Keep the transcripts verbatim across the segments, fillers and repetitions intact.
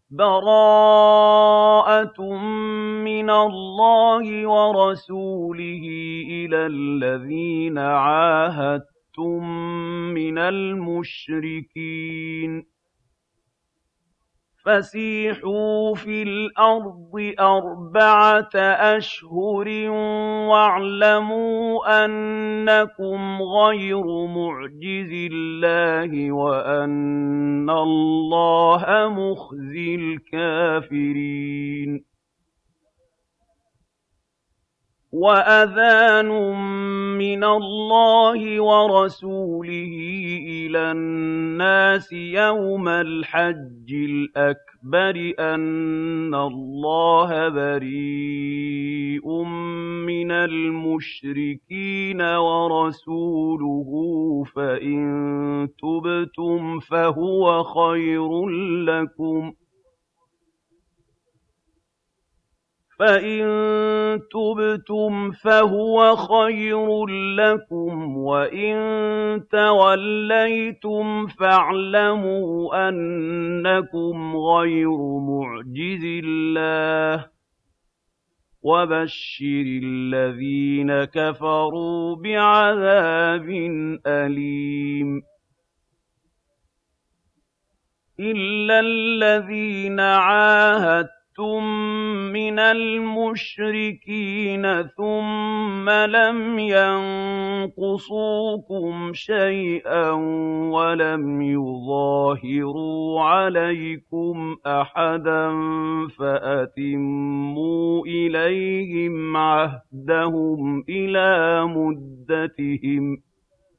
بَرَاءَةٌ مِّنَ اللَّهِ وَرَسُولِهِ إِلَى الَّذِينَ عَاهَدتُّم مِّنَ الْمُشْرِكِينَ فَسِيحُوا فِي الْأَرْضِ أَرْبَعَةَ أَشْهُرٍ وَاعْلَمُوا أَنَّكُمْ غَيْرُ مُعْجِزِي اللَّهِ وَأَنَّ اللَّهَ مُخْزِي الْكَافِرِينَ وَأَذَانٌ مِّنَ اللَّهِ وَرَسُولِهِ إِلَى النَّاسِ يَوْمَ الْحَجِّ الْأَكْبَرِ أَنَّ اللَّهَ بَرِيءٌ مِّنَ الْمُشْرِكِينَ وَرَسُولُهُ فَإِن تُبْتُمْ فَهُوَ خَيْرٌ لَّكُمْ فَإِن تُبْتُمْ فَهُوَ خَيْرٌ لَّكُمْ وَإِن تَوَلَّيْتُمْ فَاعْلَمُوا أَنَّكُمْ غَيْرُ مُعْجِزِي اللَّهِ وَبَشِّرِ الَّذِينَ كَفَرُوا بِعَذَابٍ أَلِيمٍ إِلَّا الَّذِينَ عَاهَدتُّم مِّنَ الْمُشْرِكِينَ ثُمَّ لَمْ يَنقُصُوكُمْ شَيْئًا وَلَمْ يُظَاهِرُوا عَلَيْكُمْ أَحَدًا فَأَتِمُّوا إِلَيْهِمْ عَهْدَهُمْ إِلَىٰ مُدَّتِهِمْ ۚ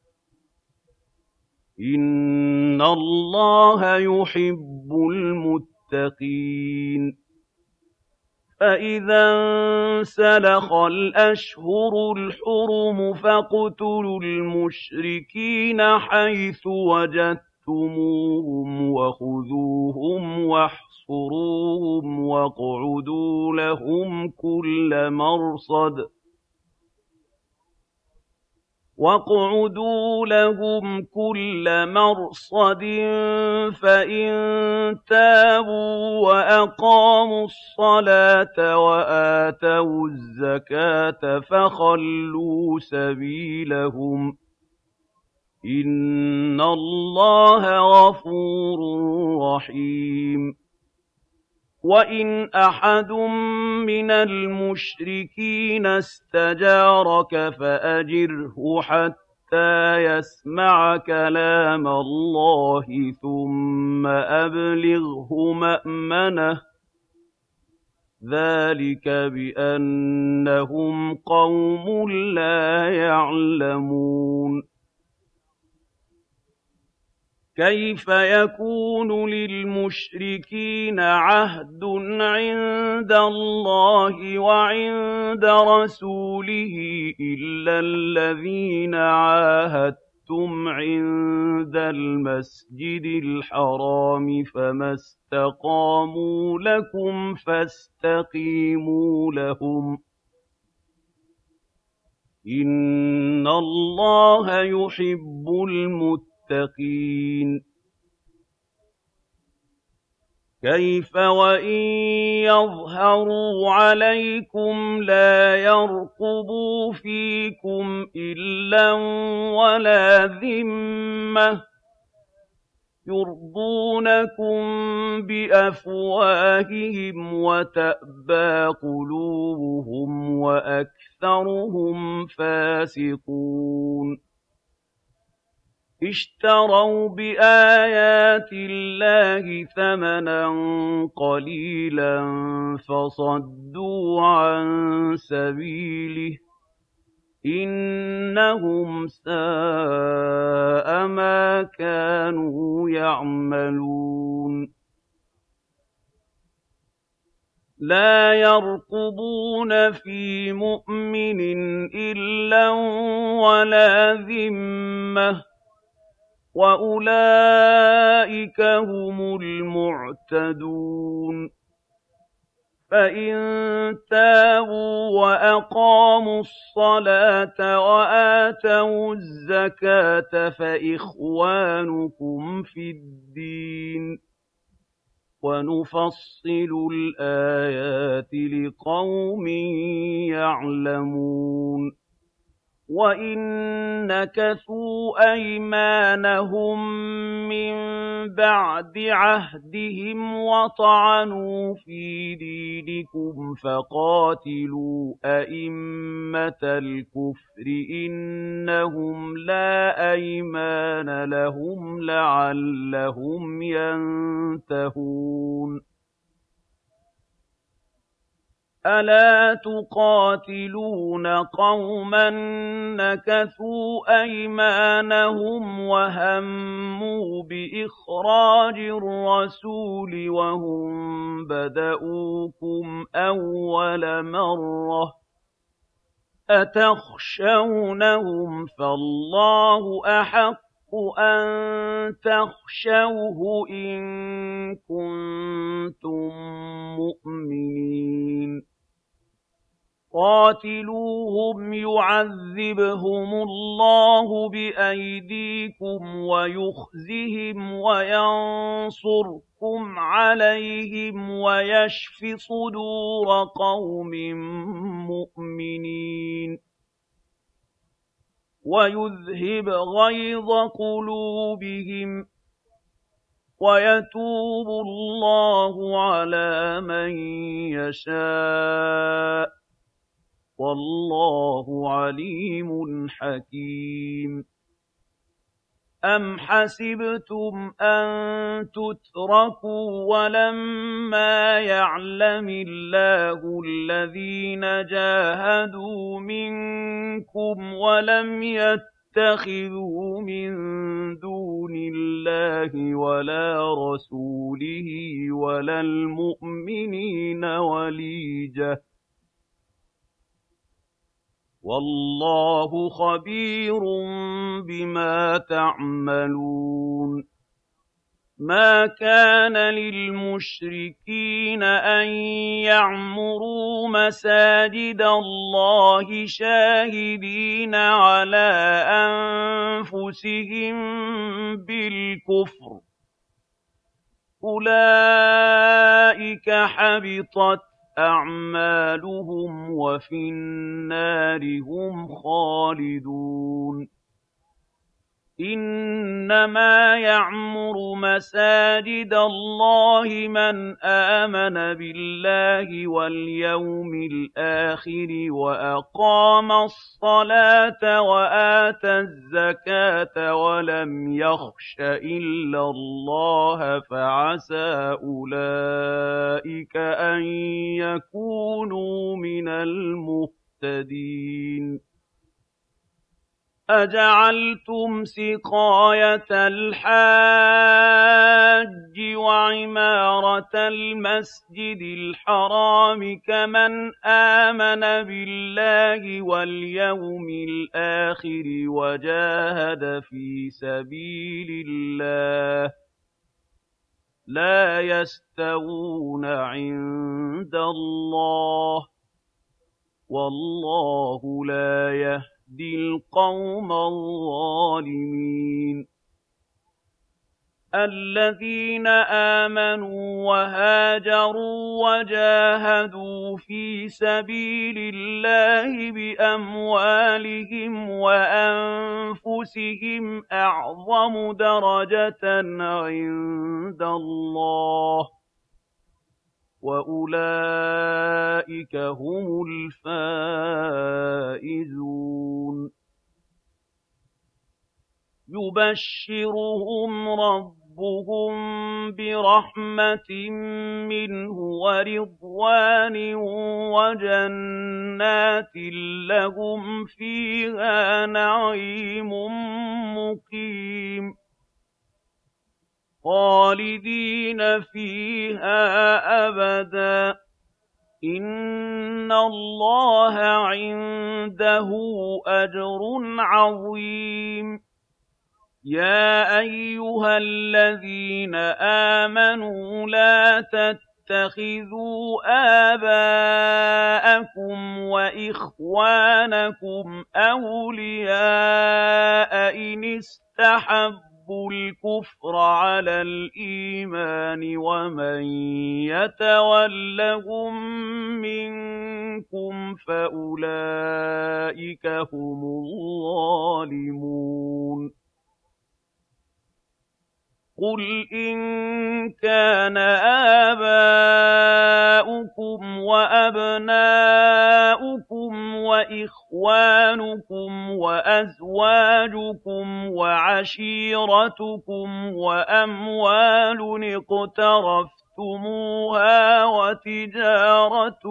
إِنَّ اللَّهَ يُحِبُّ الْمُتَّقِينَ فَإِذَا انسَلَخَ الْأَشْهُرُ الْحُرُمُ فَاقْتُلُوا الْمُشْرِكِينَ حَيْثُ وَجَدتُّمُوهُمْ وَخُذُوهُمْ وَاحْصُرُوهُمْ وَاقْعُدُوا لَهُمْ كُلَّ مَرْصَدٍ وَاقْعُدُوا لَهُمْ كُلَّ مَرْصَدٍ فَإِن تَابُوا وَأَقَامُوا الصَّلَاةَ وَآتَوُا الزَّكَاةَ فَخَلُّوا سَبِيلَهُمْ ۚ إِنَّ اللَّهَ غَفُورٌ رَّحِيمٌ وَإِنْ أَحَدٌ مِّنَ الْمُشْرِكِينَ اسْتَجَارَكَ فَأَجِرْهُ حَتَّىٰ يَسْمَعَ كَلَامَ اللَّهِ ثُمَّ أَبْلِغْهُ مَأْمَنَهُ ۚ ذَٰلِكَ بِأَنَّهُمْ قَوْمٌ لَّا يَعْلَمُونَ كَيْفَ يَكُونُ لِلْمُشْرِكِينَ عَهْدٌ عِندَ اللَّهِ وَعِندَ رَسُولِهِ إِلَّا الَّذِينَ عَاهَدتُّمْ عِندَ الْمَسْجِدِ الْحَرَامِ فَمَا اسْتَقَامُوا لَكُمْ فَاسْتَقِيمُوا لَهُمْ ۚ إِنَّ اللَّهَ يُحِبُّ الْمُتَّقِينَ كَيْفَ وَإِن يَظْهَرُوا عَلَيْكُمْ لَا يَرْقُبُوا فِيكُمْ إِلًّا وَلَا ذِمَّةً يُرْضُونَكُم بِأَفْوَاهِهِمْ وَتَأْبَىٰ قُلُوبُهُمْ وَأَكْثَرُهُمْ فَاسِقُونَ اشْتَرَوْا بِآيَاتِ اللَّهِ ثَمَنًا قَلِيلًا فَصَدُّوا عَن سَبِيلِهِ ۚ إِنَّهُمْ سَاءَ مَا كَانُوا يَعْمَلُونَ لَا يَرْقُبُونَ فِي مُؤْمِنٍ إِلًّا وَلَا ذِمَّةً ۚ وَأُولَٰئِكَ هُمُ الْمُعْتَدُونَ فَإِن تَابُوا وَأَقَامُوا الصَّلَاةَ وَآتَوُا الزَّكَاةَ فَإِخْوَانُكُمْ فِي الدِّينِ وَنُفَصِّلُ الْآيَاتِ لِقَوْمٍ يَعْلَمُونَ وَإِن نَّكَثُوا أَيْمَانَهُم مِّن بَعْدِ عَهْدِهِمْ وَطَعَنُوا فِي دِينِكُمْ فَقَاتِلُوا أَئِمَّةَ الْكُفْرِ إِنَّهُمْ لَا أَيْمَانَ لَهُمْ لَعَلَّهُمْ يَنتَهُونَ أَلَا تُقَاتِلُونَ قَوْمًا نَكَثُوا أَيْمَانَهُمْ وَهَمُّوا بِإِخْرَاجِ الرَّسُولِ وَهُم بَدَءُوكُمْ أَوَّلَ مَرَّةٍ أَتَخْشَوْنَهُمْ فَاللَّهُ أَحَقُّ أَن تَخْشَوْهُ إِن كُنتُم مُّؤْمِنِينَ قَاتِلُوهُمْ يُعَذِّبْهُمُ اللَّهُ بِأَيْدِيكُمْ وَيُخْزِهِمْ وَيَنصُرْكُمْ عَلَيْهِمْ وَيَشْفِ صُدُورَ قَوْمٍ مُّؤْمِنِينَ وَيُذْهِبْ غَيْظَ قُلُوبِهِمْ وَيَتُوبُ اللَّهُ عَلَىٰ مَن يَشَاءُ وَاللَّهُ عَلِيمٌ حَكِيمٌ أَمْ حَسِبْتُمْ أَن تُتْرَكُوا وَلَمَّا يَعْلَمِ اللَّهُ الَّذِينَ جَاهَدُوا مِنكُمْ وَلَمْ يَتَّخِذُوا مِن دُونِ اللَّهِ وَلَا رَسُولِهِ وَلَا الْمُؤْمِنِينَ وَلِيجَةً وَاللَّهُ خَبِيرٌ بِمَا تَعْمَلُونَ مَا كَانَ لِلْمُشْرِكِينَ أَن يَعْمُرُوا مَسَاجِدَ اللَّهِ شَاهِدِينَ عَلَىٰ أَنفُسِهِم بِالْكُفْرِ أُولَٰئِكَ حَبِطَتْ أَعْمَالُهُمْ وَفِي النَّارِ هُمْ خَالِدُونَ إِنَّمَا يَعْمُرُ مَسَاجِدَ اللَّهِ مَنْ آمَنَ بِاللَّهِ وَالْيَوْمِ الْآخِرِ وَأَقَامَ الصَّلَاةَ وَآتَى الزَّكَاةَ وَلَمْ يَخْشَ إِلَّا اللَّهَ فَعَسَىٰ أُولَٰئِكَ أَن يَكُونُوا مِنَ الْمُهْتَدِينَ أَجَعَلْتُمْ سِقَايَةَ الْحَاجِّ وَعِمَارَةَ الْمَسْجِدِ الْحَرَامِ كَمَنْ آمَنَ بِاللَّهِ وَالْيَوْمِ الْآخِرِ وَجَاهَدَ فِي سَبِيلِ اللَّهِ لَا يَسْتَوُونَ عِندَ اللَّهِ وَاللَّهُ لَا يَهْدِي الْقَوْمَ الظَّالِمِينَ الَّذِينَ آمَنُوا وَهَاجَرُوا وَجَاهَدُوا فِي سَبِيلِ اللَّهِ بِأَمْوَالِهِمْ وَأَنفُسِهِمْ أَعْظَمُ دَرَجَةً عِندَ اللَّهِ وَأُولَٰئِكَ هُمُ الْفَائِزُونَ يُبَشِّرُهُمْ رَبُّهُم بِرَحْمَةٍ مِّنْهُ وَرِضْوَانٍ وَجَنَّاتٍ لَّهُمْ فِيهَا نَعِيمٌ مُّقِيمٌ خَالِدِينَ فِيهَا أَبَدًا ۚ إِنَّ اللَّهَ عِندَهُ أَجْرٌ عَظِيمٌ يَا أَيُّهَا الَّذِينَ آمَنُوا لَا تَتَّخِذُوا آبَاءَكُمْ وَإِخْوَانَكُمْ أَوْلِيَاءَ إِنِ اسْتَحَبُّوا الكفر على الإيمان ومن يتولهم منكم فأولئك هم الظالمون قل إن كان آباؤكم وأبناؤكم وإخوانكم وأزواجكم وعشيرتكم وأموال اقترفتموها وتجارة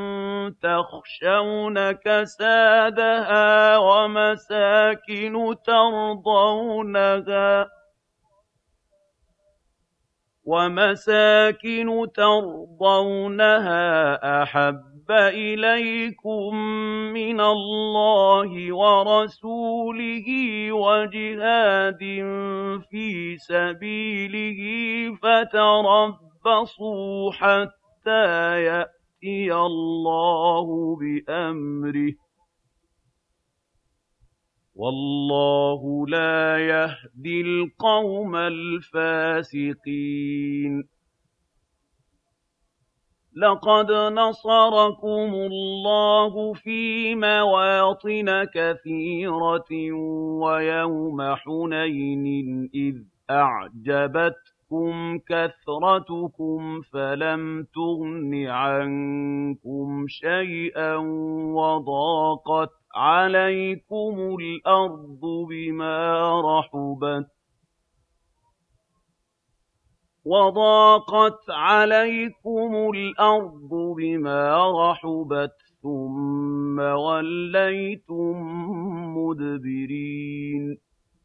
تخشون كسادها ومساكن ترضونها ومساكن ترضونها أحب إليكم من الله ورسوله وجهاد في سبيله فتربصوا حتى يأتي الله بأمره والله لا يهدي القوم الفاسقين لقد نصركم الله في مواطن كثيرة ويوم حنين إذ أعجبتكم كثرتكم فلم تغن عنكم شيئا وضاقت عليكم الأرض بما رحبت وضاقت عليكم الأرض بما رحبت ثم وليتم مدبرين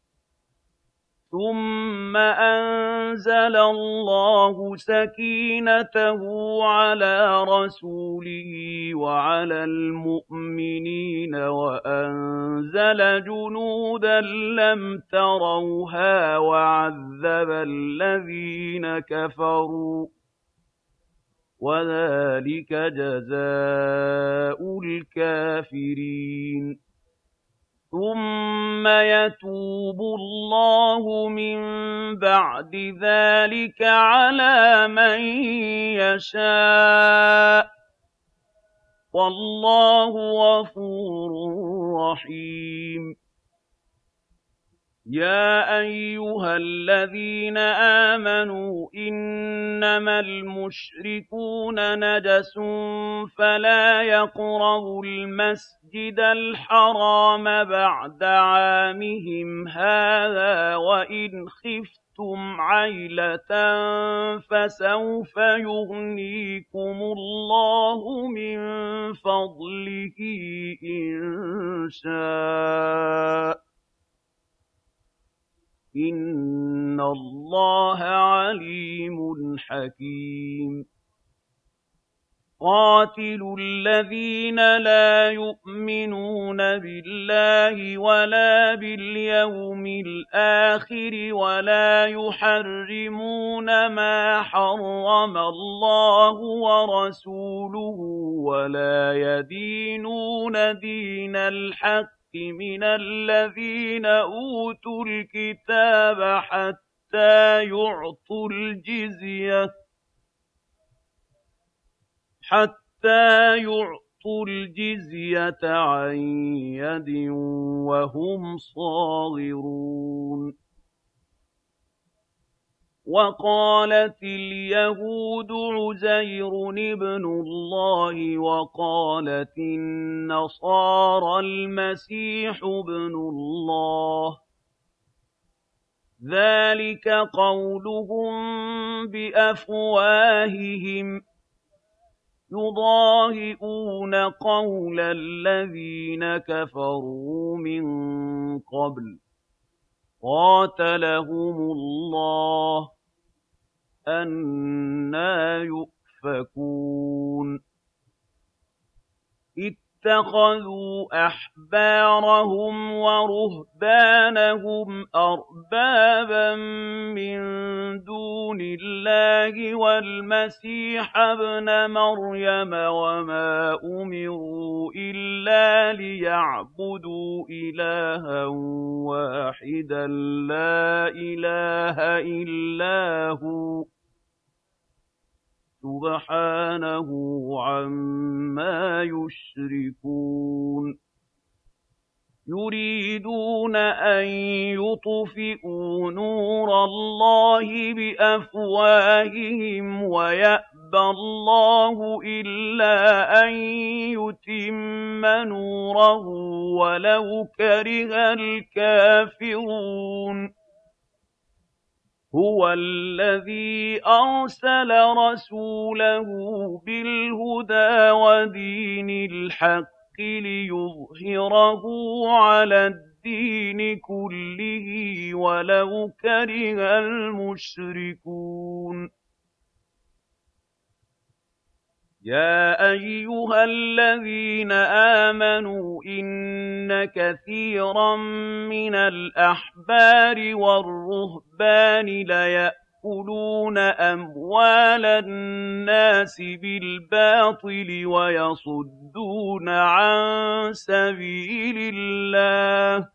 ثم أنزل الله سكينته على رسوله وعلى المؤمنين وأنزل جنودا لم تروها وعذب الذين كفروا وذلك جزاء الكافرين ثم يتوب الله من بعد ذلك على من يشاء والله غفور رحيم يا أيها الذين آمنوا إنما المشركون نجس فلا يقربوا المسجد الحرام بعد عامهم هذا وإن خفتم عيلة فسوف يغنيكم الله من فضله إن شاء إن الله عليم حكيم قاتلوا الذين لا يؤمنون بالله ولا باليوم الآخر ولا يحرمون ما حرم الله ورسوله ولا يدينون دين الحق من الذين أوتوا الكتاب حتى يعطوا الجزية حتى يعطوا الجزية عن يد وهم صاغرون وقالت اليهود عزير ابن الله وقالت النصارى المسيح ابن الله ذلك قولهم بأفواههم يضاهئون قول الذين كفروا من قبل قاتلهم الله أنى يؤفكون اتَّخَذُوا أَحْبَارَهُمْ وَرُهْبَانَهُمْ أَرْبَابًا مِّن دُونِ اللَّهِ وَالْمَسِيحَ ابْنَ مَرْيَمَ وَمَا أُمِرُوا إِلَّا لِيَعْبُدُوا إِلَٰهًا وَاحِدًا لَّا إِلَٰهَ إِلَّا هُوَ سُبْحَانَهُ عَمَّا يُشْرِكُونَ يُرِيدُونَ أَن يُطْفِئُوا نُورَ اللَّهِ بِأَفْوَاهِهِمْ وَيَأْبَى اللَّهُ إِلَّا أَن يُتِمَّ نُورَهُ وَلَوْ كَرِهَ الْكَافِرُونَ هُوَ الَّذِي أَرْسَلَ رَسُولَهُ بِالْهُدَىٰ وَدِينِ الْحَقِّ لِيُظْهِرَهُ عَلَى الدِّينِ كُلِّهِ وَلَوْ كَرِهَ الْمُشْرِكُونَ يَا أَيُّهَا الَّذِينَ آمَنُوا إِنَّ كَثِيرًا مِّنَ الْأَحْبَارِ وَالرُّهْبَانِ لَيَأْكُلُونَ أَمْوَالَ النَّاسِ بِالْبَاطِلِ وَيَصُدُّونَ عَن سَبِيلِ اللَّهِ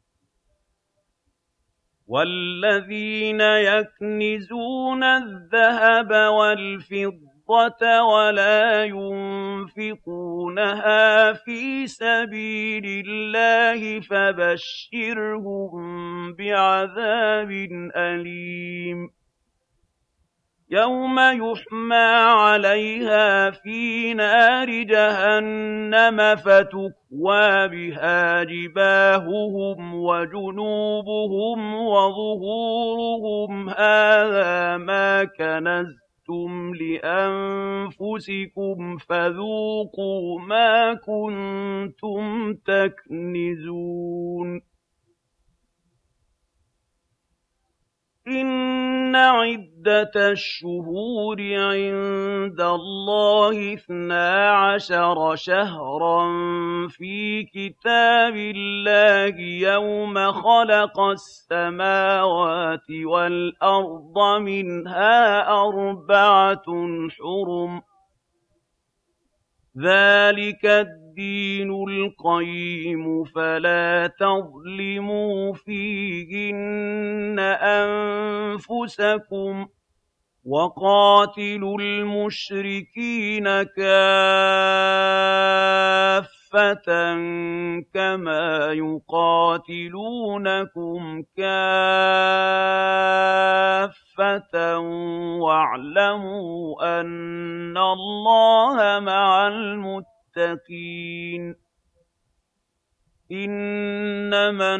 وَالَّذِينَ يَكْنِزُونَ الذَّهَبَ وَالْفِضَّةَ وَلَا يُنفِقُونَهَا فِي سَبِيلِ اللَّهِ فَبَشِّرْهُم بِعَذَابٍ أَلِيمٍ يَوْمَ يُحْمَىٰ عَلَيْهَا فِي نَارِ جَهَنَّمَ فَتُكْوَىٰ بِهَا جِبَاهُهُمْ وَجُنُوبُهُمْ وَظُهُورُهُمْ هَٰذَا مَا كَنَزْتُمْ لِأَنفُسِكُمْ فَذُوقُوا مَا كُنتُمْ تَكْنِزُونَ إِنَّ عِدَّةَ الشُّهُورِ عِندَ اللَّهِ اثْنَا عَشَرَ شَهْرًا فِي كِتَابِ اللَّهِ يَوْمَ خَلَقَ السَّمَاوَاتِ وَالْأَرْضَ مِنْهَا أَرْبَعَةٌ حُرُمٌ ۚ ذَٰلِكَ الدِّينُ الْقَيِّمُ فَلَا تَظْلِمُوا فِيهِنَّ أَنفُسَكُمْ ۚ وَقَاتِلُوا الْمُشْرِكِينَ كَافَّةً كَمَا يُقَاتِلُونَكُمْ كَافَّةً وَاعْلَمُوا أَنَّ اللَّهَ مَعَ الْمُتَّقِينَ إِنَّمَا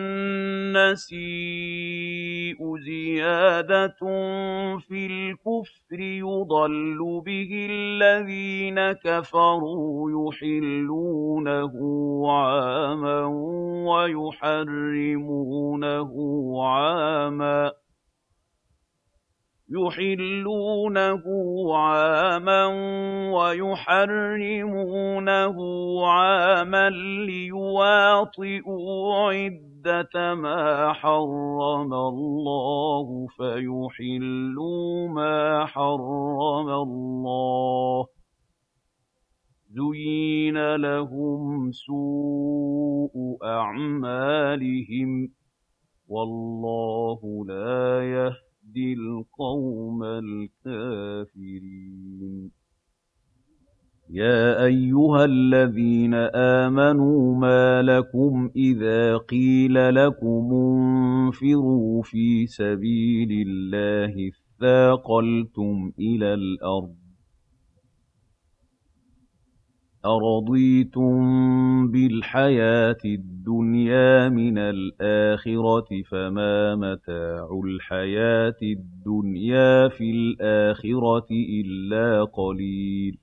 النَّسِيءُ زِيَادَةٌ فِي الْكُفْرِ يُضَلُّ بِهِ الَّذِينَ كَفَرُوا يُحِلُّونَهُ عَامًا وَيُحَرِّمُونَهُ عَامًا يُحِلُّونَهُ عَامًا وَيُحَرِّمُونَهُ عَامًا لِيُوَاطِئُوا عِدَّةَ مَا حَرَّمَ اللَّهُ فَيُحِلُّوا مَا حَرَّمَ اللَّهُ زُيِّنَ لَهُمْ سُوءُ أَعْمَالِهِمْ وَاللَّهُ لَا يَهْدِي الْقَوْمَ الْكَافِرِينَ يَا أَيُّهَا الَّذِينَ آمَنُوا مَا لَكُمْ إِذَا قِيلَ لَكُمُ انفِرُوا فِي سَبِيلِ اللَّهِ اثَّاقَلْتُمْ إِلَى الْأَرْضِ أَرَضِيتُم بِالْحَيَاةِ الدُّنْيَا مِنَ الْآخِرَةِ فَمَا مَتَاعُ الْحَيَاةِ الدُّنْيَا فِي الْآخِرَةِ إِلَّا قَلِيلٌ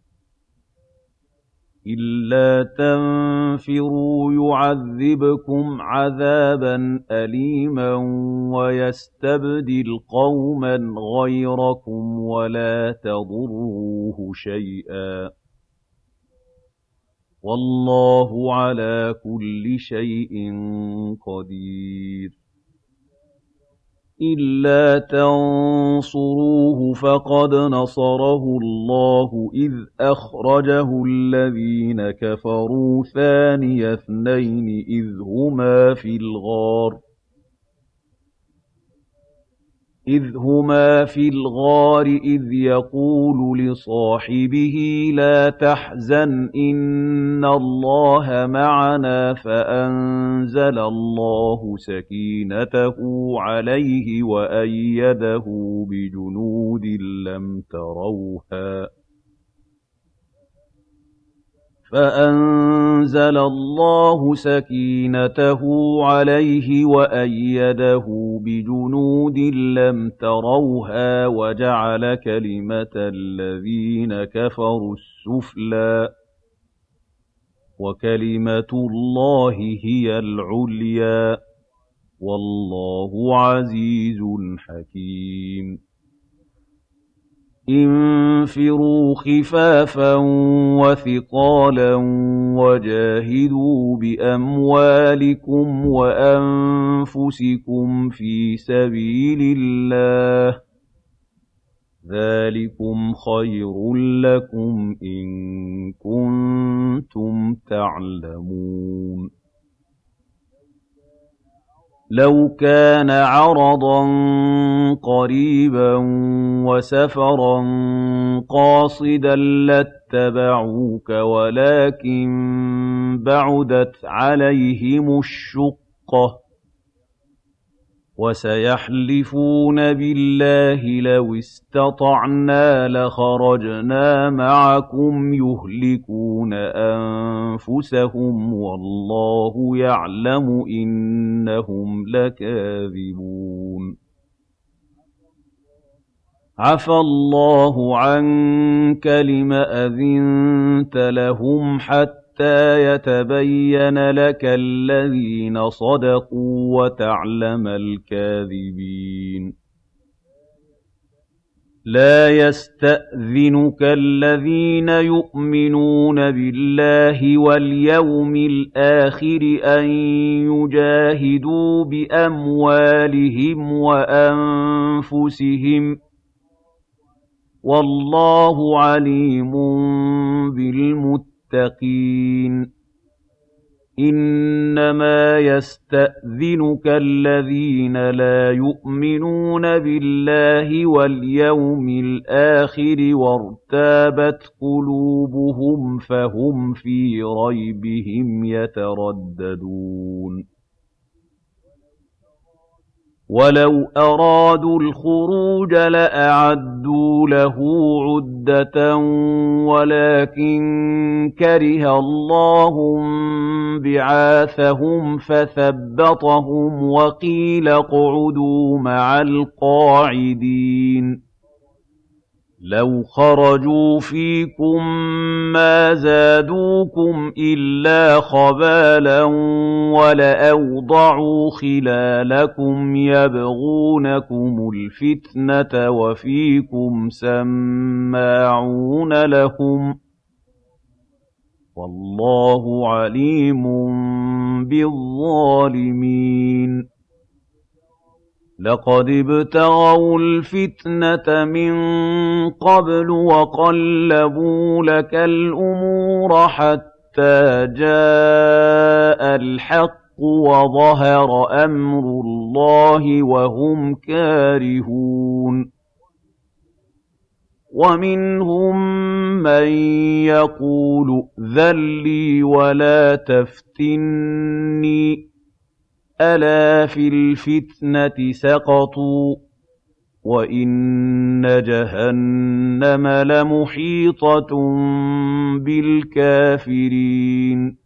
إِلَّا تَنفِرُوا يُعَذِّبْكُمْ عَذَابًا أَلِيمًا وَيَسْتَبْدِلْ قَوْمًا غَيْرَكُمْ وَلَا تَضُرُّوهُ شَيْئًا وَاللَّهُ عَلَىٰ كُلِّ شَيْءٍ قَدِيرٌ إِلَّا تَنصُرُوهُ فَقَدْ نَصَرَهُ اللَّهُ إِذْ أَخْرَجَهُ الَّذِينَ كَفَرُوا ثَانِيَ اثْنَيْنِ إِذْ هُمَا فِي الْغَارِ إِذْ هُمَا فِي الْغَارِ إِذْ يَقُولُ لِصَاحِبِهِ لَا تَحْزَنْ إِنَّ اللَّهَ مَعَنَا فَأَنزَلَ اللَّهُ سَكِينَتَهُ عَلَيْهِ وَأَيَّدَهُ بِجُنُودٍ لَّمْ تَرَوْهَا فَأَنزَلَ اللَّهُ سَكِينَتَهُ عَلَيْهِ وَأَيَّدَهُ بِجُنُودٍ لَّمْ تَرَوْهَا وَجَعَلَ كَلِمَةَ الَّذِينَ كَفَرُوا السُّفْلَىٰ وَكَلِمَةُ اللَّهِ هِيَ الْعُلْيَا وَاللَّهُ عَزِيزٌ حَكِيمٌ انفروا خفافا وثقالا وجاهدوا بأموالكم وأنفسكم في سبيل الله ذلكم خير لكم إن كنتم تعلمون لو كان عرضا قريبا وسفرا قاصدا لاتبعوك ولكن بعدت عليهم الشقة وسيحلفون بالله لو استطعنا لخرجنا معكم يهلكون أنفسهم والله يعلم إنهم لكاذبون عفى الله عنك لم أذنت لهم حتى حتى يتبين لك الذين صدقوا وتعلم الكاذبين لا يستأذنك الذين يؤمنون بالله واليوم الآخر أن يجاهدوا بأموالهم وأنفسهم والله عليم بالمتقين المتقين إنما يستأذنك الذين لا يؤمنون بالله واليوم الآخر وارتابت قلوبهم فهم في ريبهم يترددون ولو أرادوا الخروج لأعدوا له عدة ولكن كره الله بعاثهم فثبطهم وقيل اقعدوا مع القاعدين لو خرجوا فيكم ما زادوكم إلا خبالا ولأوضعوا خلالكم يبغونكم الفتنة وفيكم سماعون لهم والله عليم بالظالمين لقد ابتغوا الفتنة من قبل وقلبوا لك الأمور حتى جاء الحق وظهر أمر الله وهم كارهون ومنهم من يقول ائذن لي ولا تفتني ألا في الفتنة سقطوا وإن جهنم لمحيطة بالكافرين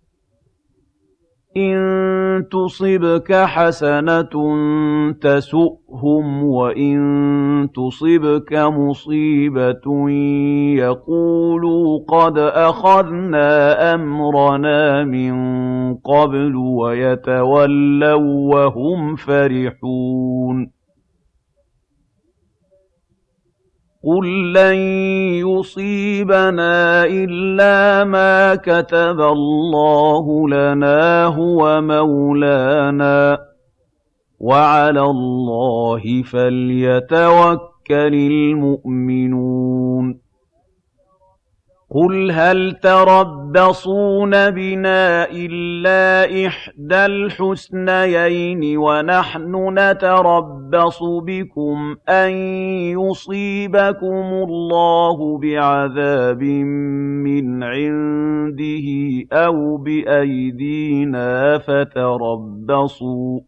إن تصبك حسنة تسؤهم وإن تصبك مصيبة يقولوا قد أخذنا أمرنا من قبل ويتولوا وهم فرحون قُل لَّن يُصِيبَنَا إِلَّا مَا كَتَبَ اللَّهُ لَنَا هُوَ مَوْلَانَا ۚ وَعَلَى اللَّهِ فَلْيَتَوَكَّلِ الْمُؤْمِنُونَ قُلْ هَلْ تَرَبَّصُونَ بِنَا إِلَّا إِحْدَى الْحُسْنَيَيْنِ وَنَحْنُ نَتَرَبَّصُ بِكُمْ أَن يُصِيبَكُمُ اللَّهُ بِعَذَابٍ مِّنْ عِندِهِ أَوْ بِأَيْدِينَا فَتَرَبَّصُوا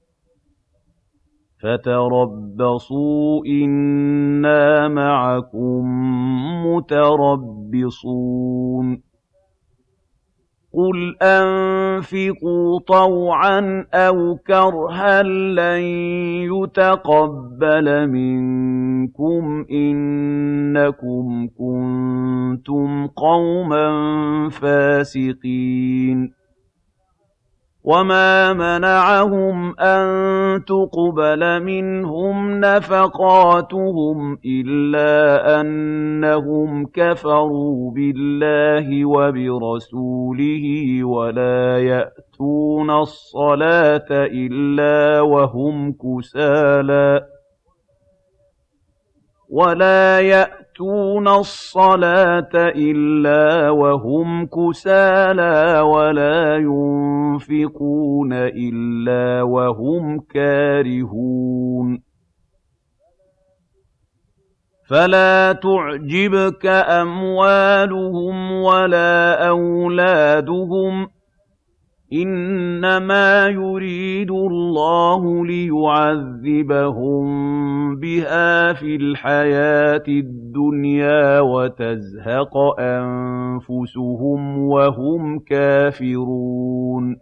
فَتَرَبَّصُوا إِنَّا مَعَكُم مُّتَرَبِّصُونَ قُلْ أَنفِقُوا طَوْعًا أَوْ كَرْهًا لَّن يُتَقَبَّلَ مِنكُمْ إِنَّكُمْ كُنتُمْ قَوْمًا فَاسِقِينَ وَمَا مَنَعَهُمْ أَن تُقْبَلَ مِنْهُمْ نَفَقَاتُهُمْ إِلَّا أَنَّهُمْ كَفَرُوا بِاللَّهِ وَبِرَسُولِهِ وَلَا يَأْتُونَ الصَّلَاةَ إِلَّا وَهُمْ كُسَالَىٰ وَلَا يَأْتُونَ الصَّلَاةَ إِلَّا وَهُمْ كُسَالَىٰ وَلَا يُنفِقُونَ إِلَّا وَهُمْ كَارِهُونَ فَلَا تُعْجِبْكَ أَمْوَالُهُمْ وَلَا أَوْلَادُهُمْ ۚ إِنَّمَا يُرِيدُ اللَّهُ لِيُعَذِّبَهُم بِهَا فِي الْحَيَاةِ الدُّنْيَا وَتَزْهَقَ أَنفُسُهُمْ وَهُمْ كَافِرُونَ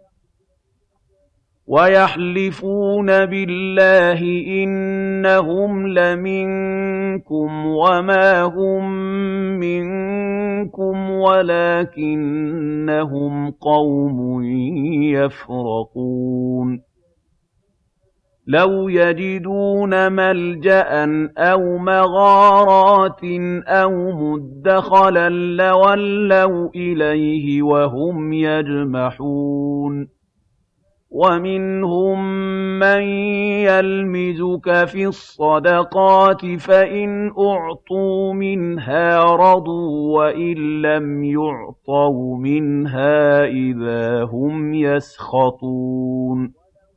وَيَحْلِفُونَ بِاللَّهِ إِنَّهُمْ لَمِنكُمْ وَمَا هُم مِّنكُمْ وَلَٰكِنَّهُمْ قَوْمٌ يَفْرَقُونَ لَوْ يَجِدُونَ مَلْجَأً أَوْ مَغَارَاتٍ أَوْ مُدَّخَلًا لَّوَلَّوْا إِلَيْهِ وَهُمْ يَجْمَحُونَ وَمِنْهُم مَّن يَلْمِزُكَ فِي الصَّدَقَاتِ فَإِنْ أُعْطُوا مِنْهَا رَضُوا وَإِن لَّمْ يُعْطَوْا مِنْهَا إِذَا هُمْ يَسْخَطُونَ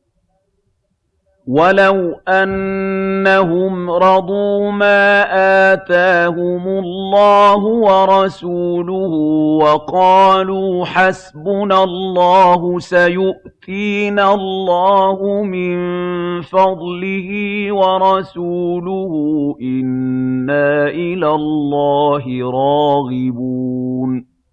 وَلَوْ أَنَّهُمْ رَضُوا مَا آتَاهُمُ اللَّهُ وَرَسُولُهُ وَقَالُوا حَسْبُنَا اللَّهُ سَيُؤْتِينَا اللَّهُ مِن فَضْلِهِ وَرَسُولُهُ إِنَّا إِلَى اللَّهِ راغِبُونَ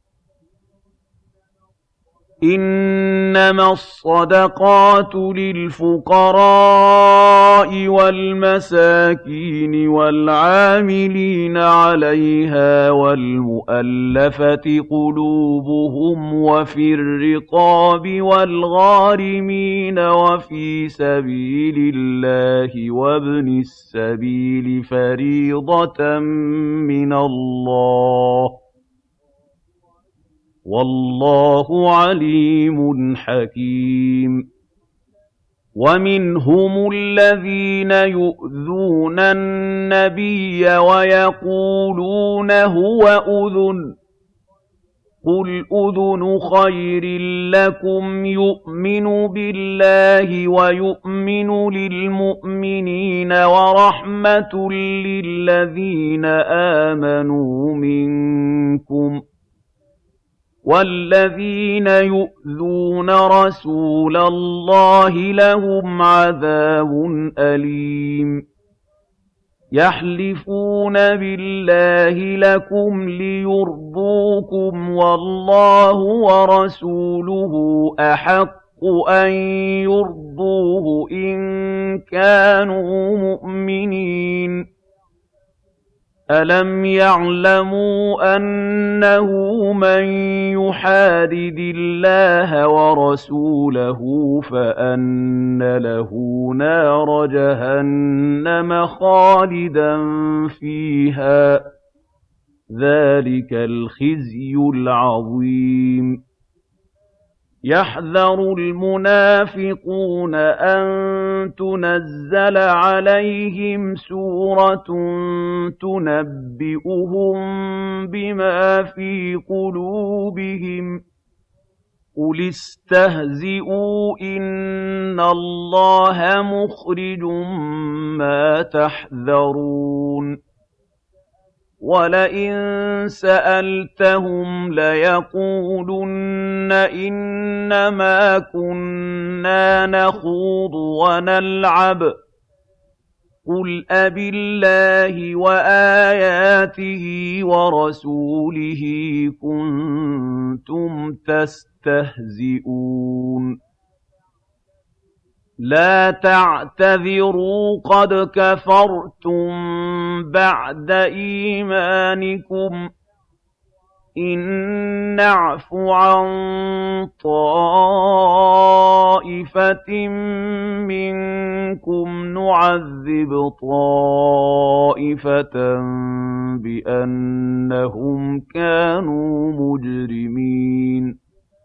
إِنَّمَا الصَّدَقَاتُ لِلْفُقَرَاءِ وَالْمَسَاكِينِ وَالْعَامِلِينَ عَلَيْهَا وَالْمُؤَلَّفَةِ قُلُوبُهُمْ وَفِي الرِّقَابِ وَالْغَارِمِينَ وَفِي سَبِيلِ اللَّهِ وَابْنِ السَّبِيلِ فَرِيضَةً مِّنَ اللَّهِ ۗ وَاللَّهُ عَلِيمٌ حَكِيمٌ وَمِنْهُمُ الَّذِينَ يُؤْذُونَ النَّبِيَّ وَيَقُولُونَ هُوَ أُذُنٌ ۚ قُلْ أُذُنُ خَيْرٍ لَّكُمْ يُؤْمِنُ بِاللَّهِ وَيُؤْمِنُ لِلْمُؤْمِنِينَ وَرَحْمَةٌ لِّلَّذِينَ آمَنُوا مِنكُمْ ۚ وَالَّذِينَ يُؤْذُونَ رَسُولَ اللَّهِ لَهُمْ عَذَابٌ أَلِيمٌ يَحْلِفُونَ بِاللَّهِ لَكُمْ لِيُرْضُوكُمْ وَاللَّهُ وَرَسُولُهُ أَحَقُّ أَن يُرْضُوهُ إِن كَانُوا مُؤْمِنِينَ أَلَمْ يَعْلَمُوا أَنَّهُ مَن يُحَادِدِ اللَّهَ وَرَسُولَهُ فَأَنَّ لَهُ نَارَ جَهَنَّمَ خَالِدًا فِيهَا ۚ ذَٰلِكَ الْخِزْيُ الْعَظِيمُ. يَحْذَرُ الْمُنَافِقُونَ أَن تُنَزَّلَ عَلَيْهِمْ سُورَةٌ تُنَبِّئُهُم بِمَا فِي قُلُوبِهِمْ ۚ قُلِ اسْتَهْزِئُوا إِنَّ اللَّهَ مُخْرِجٌ مَّا تَحْذَرُونَ وَلَئِن سَأَلْتَهُمْ لَيَقُولُنَّ إِنَّمَا كُنَّا نَخُوضُ وَنَلْعَبُ ۚ قُلْ أَبِاللَّهِ وَآيَاتِهِ وَرَسُولِهِ كُنتُمْ تَسْتَهْزِئُونَ لَا تَعْتَذِرُوا قَدْ كَفَرْتُم بَعْدَ إِيمَانِكُمْ ۚ إِن نَّعْفُ عَن طَائِفَةٍ مِّنكُمْ نُعَذِّبْ طَائِفَةً بِأَنَّهُمْ كَانُوا مُجْرِمِينَ.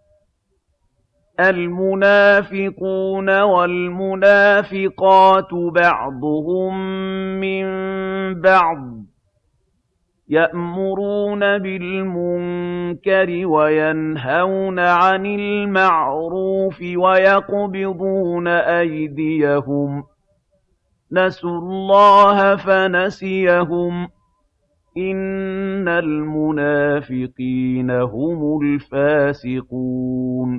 الْمُنَافِقُونَ وَالْمُنَافِقَاتُ بَعْضُهُم مِّن بَعْضٍ ۚ يَأْمُرُونَ بِالْمُنكَرِ وَيَنْهَوْنَ عَنِ الْمَعْرُوفِ وَيَقْبِضُونَ أَيْدِيَهُمْ ۚ نَسُوا اللَّهَ فَنَسِيَهُمْ ۗ إِنَّ الْمُنَافِقِينَ هُمُ الْفَاسِقُونَ.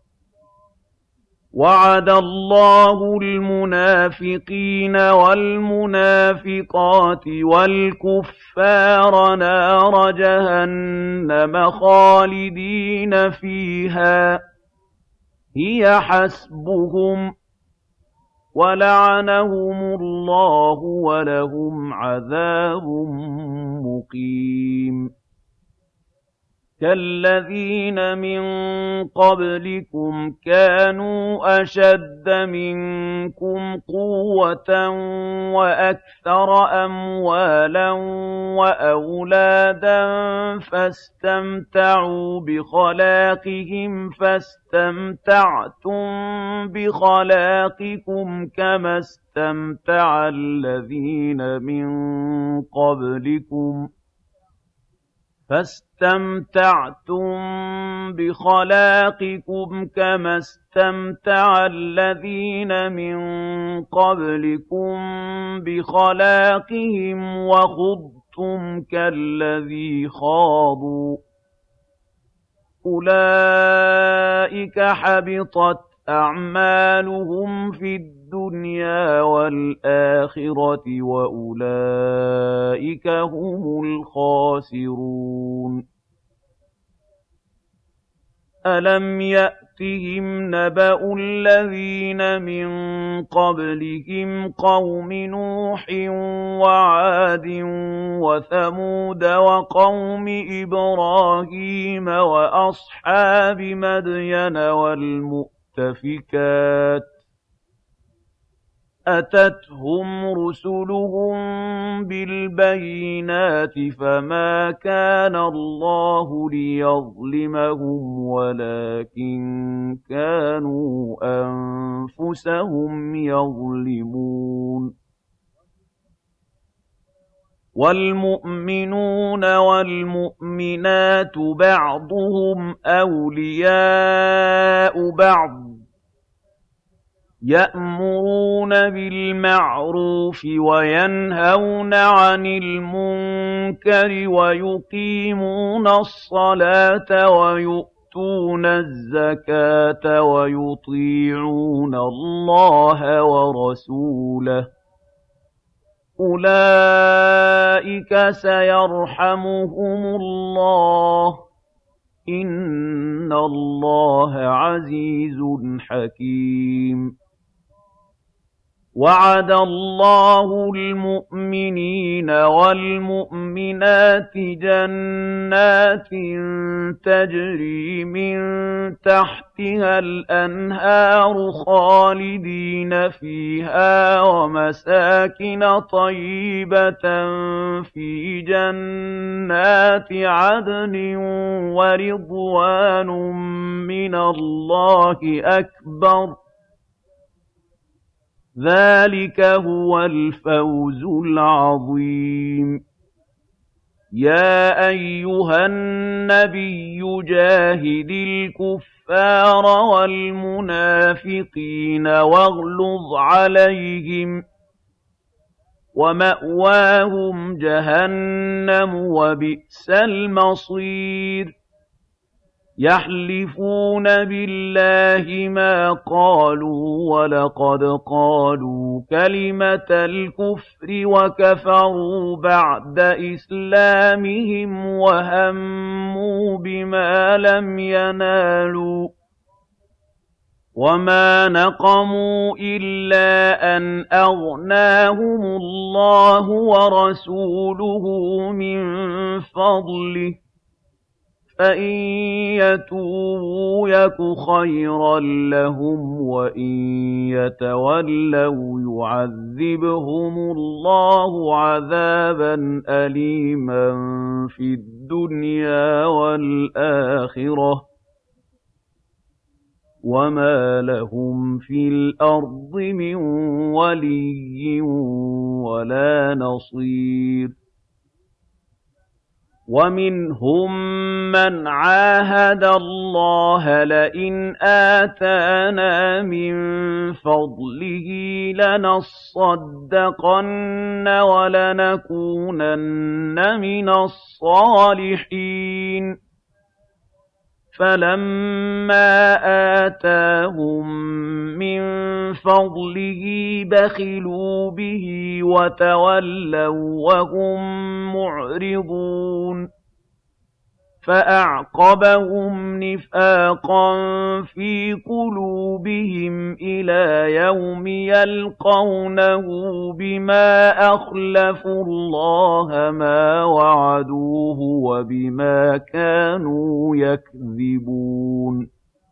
وَعَدَ اللَّهُ الْمُنَافِقِينَ وَالْمُنَافِقَاتِ وَالْكُفَّارَ نَارَ جَهَنَّمَ خَالِدِينَ فِيهَا ۚ هِيَ حَسْبُهُمْ ۚ وَلَعَنَهُمُ اللَّهُ وَلَهُمْ عَذَابٌ مُّقِيمٌ. كَالَّذِينَ مِن قَبْلِكُمْ كَانُوا أَشَدَّ مِنكُمْ قُوَّةً وَأَكْثَرَ أَمْوَالًا وَأَوْلَادًا فَاسْتَمْتَعُوا بِخَلَاقِهِمْ فَاسْتَمْتَعْتُم بِخَلَاقِكُمْ كَمَا اسْتَمْتَعَ الَّذِينَ مِن قَبْلِكُمْ فَاسْتَمْتَعْتُم بِخَلَاقِكُمْ كَمَا اسْتَمْتَعَ الَّذِينَ مِن قَبْلِكُم بِخَلَاقِهِمْ وَخُضْتُمْ كَالَّذِي خَاضُوا ۚ أُولَٰئِكَ حَبِطَتْ أَعْمَالُهُمْ فِي الدُّنْيَا وَالْآخِرَةِ وَأُولَٰئِكَ هُمُ الْخَاسِرُونَ. أَلَمْ يَأْتِهِمْ نَبَأُ الَّذِينَ مِن قَبْلِهِمْ قَوْمِ نُوحٍ وَعَادٍ وَثَمُودَ وَقَوْمِ إِبْرَاهِيمَ وَأَصْحَابِ مَدْيَنَ وَالْمُؤْتَفِكَاتِ ۚ أَتَتْهُمْ رُسُلُهُم بِالْبَيِّنَاتِ فَمَا كَانَ اللَّهُ لِيَظْلِمَهُمْ وَلَٰكِن كَانُوا أَنفُسَهُمْ يَظْلِمُونَ. وَالْمُؤْمِنُونَ وَالْمُؤْمِنَاتُ بَعْضُهُمْ أَوْلِيَاءُ بَعْضٍ ۚ يَأْمُرُونَ بِالْمَعْرُوفِ وَيَنْهَوْنَ عَنِ الْمُنكَرِ وَيُقِيمُونَ الصَّلَاةَ وَيُؤْتُونَ الزَّكَاةَ وَيُطِيعُونَ اللَّهَ وَرَسُولَهُ ۚ أُولَٰئِكَ سَيَرْحَمُهُمُ اللَّهُ ۗ إِنَّ اللَّهَ عَزِيزٌ حَكِيمٌ. وَعَدَ اللَّهُ الْمُؤْمِنِينَ وَالْمُؤْمِنَاتِ جَنَّاتٍ تَجْرِي مِن تَحْتِهَا الْأَنْهَارُ خَالِدِينَ فِيهَا وَمَسَاكِنَ طَيِّبَةً فِي جَنَّاتِ عَدْنٍ وَرِضْوَانٌ مِّنَ اللَّهِ أَكْبَرُ ۚ ذَٰلِكَ هُوَ الْفَوْزُ الْعَظِيمُ. يَا أَيُّهَا النَّبِيُّ جَاهِدِ الْكُفَّارَ وَالْمُنَافِقِينَ وَاغْلُظْ عَلَيْهِمْ ۚ وَمَأْوَاهُمْ جَهَنَّمُ ۖ وَبِئْسَ الْمَصِيرُ. يَحْلِفُونَ بِاللَّهِ مَا قَالُوا وَلَقَدْ قَالُوا كَلِمَةَ الْكُفْرِ وَكَفَرُوا بَعْدَ إِسْلَامِهِمْ وَهَمُّوا بِمَا لَمْ يَنَالُوا ۚ وَمَا نَقَمُوا إِلَّا أَنْ أَغْنَاهُمُ اللَّهُ وَرَسُولُهُ مِن فَضْلِهِ ۚ فَإِن يَتُوبُوا يَكُ خَيْرًا لَّهُمْ ۖ وَإِن يَتَوَلَّوْا يُعَذِّبْهُمُ اللَّهُ عَذَابًا أَلِيمًا فِي الدُّنْيَا وَالْآخِرَةِ ۚ وَمَا لَهُمْ فِي الْأَرْضِ مِن وَلِيٍّ وَلَا نَصِيرٍ. وَمِنْهُم مَّنْ عَاهَدَ اللَّهَ لَئِنْ آتَانَا مِن فَضْلِهِ لَنَصَّدَّقَنَّ وَلَنَكُونَنَّ مِنَ الصَّالِحِينَ. فَلَمَّا آتَاهُم مِّن فَضْلِهِ بَخِلُوا بِهِ وَتَوَلَّوا وَّهُم مُّعْرِضُونَ. فَأَعْقَبَهُمْ نِفَاقًا فِي قُلُوبِهِمْ إِلَىٰ يَوْمِ يَلْقَوْنَهُ بِمَا أَخْلَفُوا اللَّهَ مَا وَعَدُوهُ وَبِمَا كَانُوا يَكْذِبُونَ.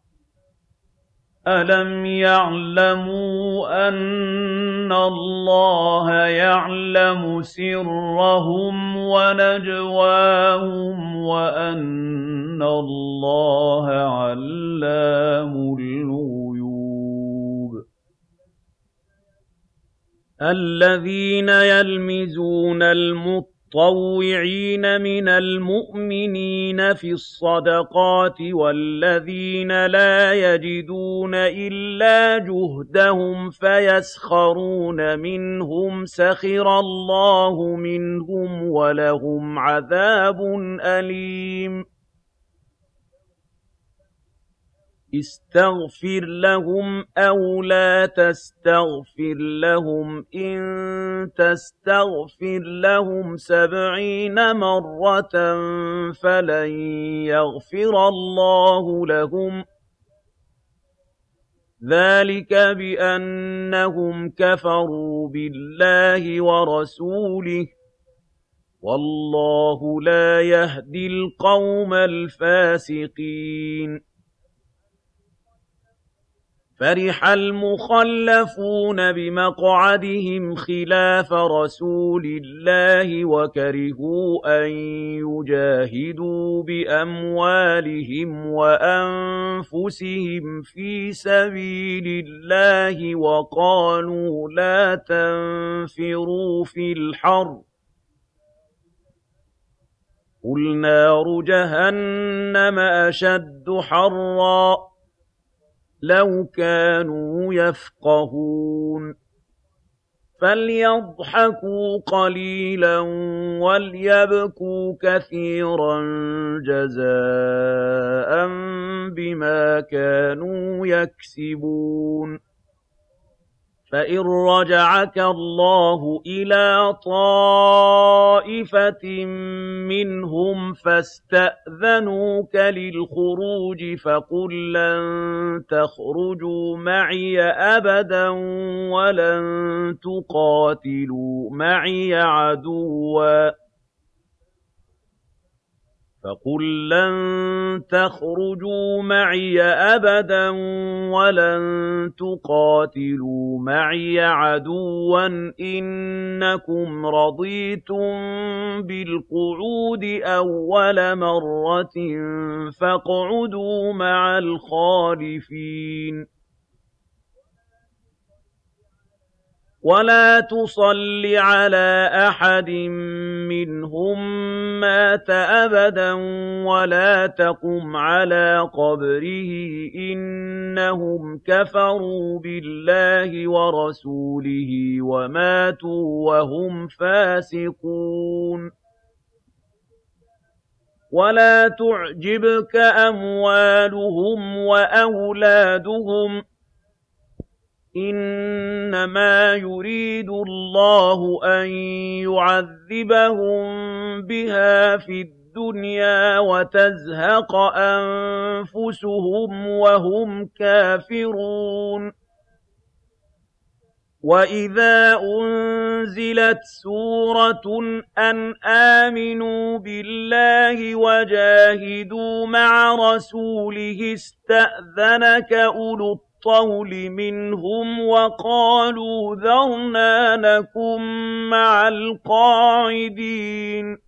أَلَمْ يَعْلَمُوا أَنَّ اللَّهَ يَعْلَمُ سِرَّهُمْ وَنَجْوَاهُمْ وَأَنَّ اللَّهَ عَلَّامُ الْغُيُوبِ. الَّذِينَ يَلْمِزُونَ الْمُطَّوِّعِينَ مِنَ الْمُؤْمِنِينَ فِي الصَّدَقَاتِ وَالَّذِينَ لَا يَجِدُونَ إِلَّا جُهْدَهُمْ فَيَسْخَرُونَ مِنْهُمْ سَخِرَ اللَّهُ مِنْهُمْ وَلَهُمْ عَذَابٌ أَلِيمٌ. اسْتَغْفِرْ لَهُمْ أَوْ لَا تَسْتَغْفِرْ لَهُمْ إِن تَسْتَغْفِرْ لَهُمْ سَبْعِينَ مَرَّةً فَلَن يَغْفِرَ اللَّهُ لَهُمْ ۚ ذَٰلِكَ بِأَنَّهُمْ كَفَرُوا بِاللَّهِ وَرَسُولِهِ ۗ وَاللَّهُ لَا يَهْدِي الْقَوْمَ الْفَاسِقِينَ. فَرِحَ الْمُخَلَّفُونَ بِمَقْعَدِهِمْ خِلَافَ رَسُولِ اللَّهِ وَكَرِهُوا أَن يُجَاهِدُوا بِأَمْوَالِهِمْ وَأَنفُسِهِمْ فِي سَبِيلِ اللَّهِ وَقَالُوا لَا تَنفِرُوا فِي الْحَرِّ ۗ قُلْ نَارُ جَهَنَّمَ أَشَدُّ حَرًّا ۚ لَوْ كَانُوا يَفْقَهُونَ. فَلْيَضْحَكُوا قَلِيلًا وَلْيَبْكُوا كَثِيرًا جَزَاءً بِمَا كَانُوا يَكْسِبُونَ. فإن رجعك الله إلى طائفة منهم فاستأذنوك للخروج فقل لن تخرجوا معي أبدا ولن تقاتلوا معي عدوا فقل لن تخرجوا معي أبدا ولن تقاتلوا معي عدوا إنكم رضيتم بالقعود أول مرة فاقعدوا مع الخالفين ولا تصل على أحد منهم مات أبدا ولا تقم على قبره إنهم كفروا بالله ورسوله وماتوا وهم فاسقون ولا تعجبك أموالهم وأولادهم إنما يريد الله أن يعذبهم بها في الدنيا وتزهق أنفسهم وهم كافرون وإذا أنزلت سورة أن آمنوا بالله وجاهدوا مع رسوله استأذنك أولو الطول منهم وقالوا ذرنا نكن مع القاعدين